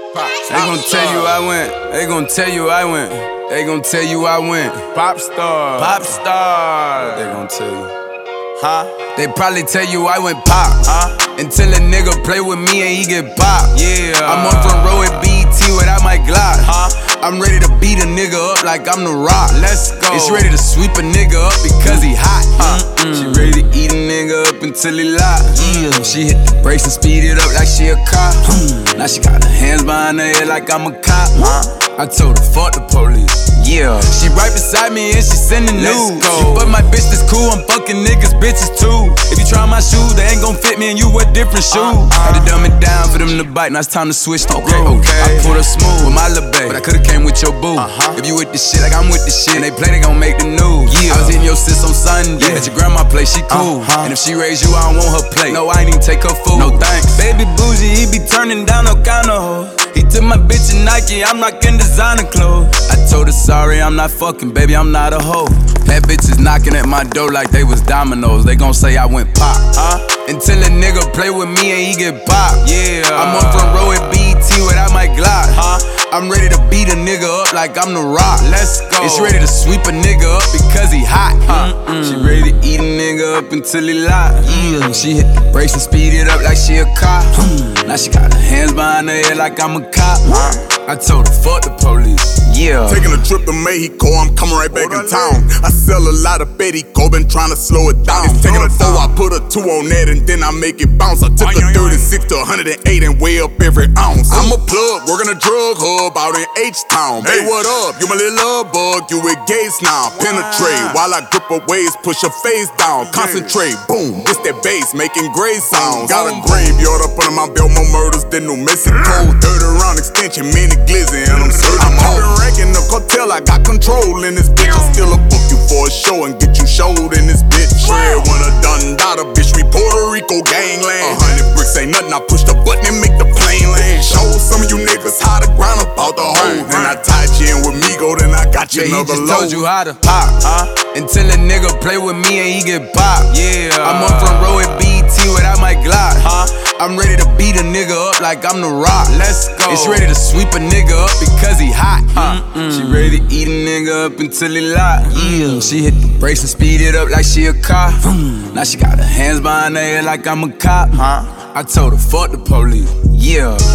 They gon' tell you I went. They gon' tell you I went. They gon' tell you I went. Pop star. Pop star. They gon' tell you. Huh? They probably tell you I went pop. Until a nigga play with me and he get popped. Yeah. I'm on front row at BET without my Glock. I'm ready to beat a nigga up like I'm The Rock. Let's go. It's ready to sweep a nigga up because he hot. She ready to eat a nigga up until he lock. She hit the brakes and speed it up like she a cop. Now she got her hands behind her head like I'm a cop. I told her fuck the police. Yeah. She right beside me and she sending news. go. She fuck my bitch that's cool, I'm fucking niggas, bitches too. If you try my shoes, they ain't gon' fit me and you wear different shoes. Had to dumb it down for them to bite, now it's time to switch the groove. I pulled her smooth with my lil' bae, but I could've came with your boo. If you with the shit like I'm with the shit, and they play, they gon' make the news. I was hitting your sis on Sunday, at your grandma place, she cool. And if she raise you, I don't want her plate. No, I ain't even take her food. No thanks. Baby bougie, he be turning down no kind of hoe. He took my bitch in Nike, I'm rockin' designer clothes. I told her sorry, I'm not fucking, baby, I'm not a hoe. Bad bitches knocking at my door like they was dominoes. They gon' say I went pop. Until a nigga play with me and he get popped. Yeah. I'm on front row at BET without my Glock. I'm ready to beat a nigga up like I'm The Rock. Let's go. It's ready to sweep a nigga up because he hot. She ready to eat a nigga up until he lock. She hit the brakes and speed it up like she a cop. Now she got her hands behind her head like I'm a cop. I told her fuck the police. Yeah. Taking a trip to Mexico, I'm coming right back in town. I sell a lot of Bettico, been trying to slow it down. Taking a 4, I put a 2 on that and then I make it bounce. I took a 36 to 108 and weigh up every ounce. I'm a plug, working a drug hub out in H-Town. Hey, what up? You my little love bug, you with Gates now. Penetrate while I grip her waist, push her face down. Concentrate, boom, this that bass, making great sounds. Got a graveyard up under my belt, more murders than New Mexico. 30 round extension, mini glizzy, and I'm certain. I'm been racking the cartel, I got control in this bitch. I still a book you for a show and get you showed in this bitch. Shred when a done daughter, bitch, we Puerto Rico gangland. 100 bricks ain't nothing, I push the button and make the plane land. Show some of you niggas how to grind about the hole. Then I tied you in with Migo, then I got you another he just load. told you how to pop. Until a nigga play with me and he get popped. Yeah. I'm on front row at BET without my Glock. I'm ready to beat a nigga up like I'm The Rock. Let's go. It's ready to sweep a nigga up because he hot. She ready to eat a nigga up until he lock. She hit the brakes and speed it up like she a cop. Now she got her hands behind her head like I'm a cop. I told her fuck the police. Yeah.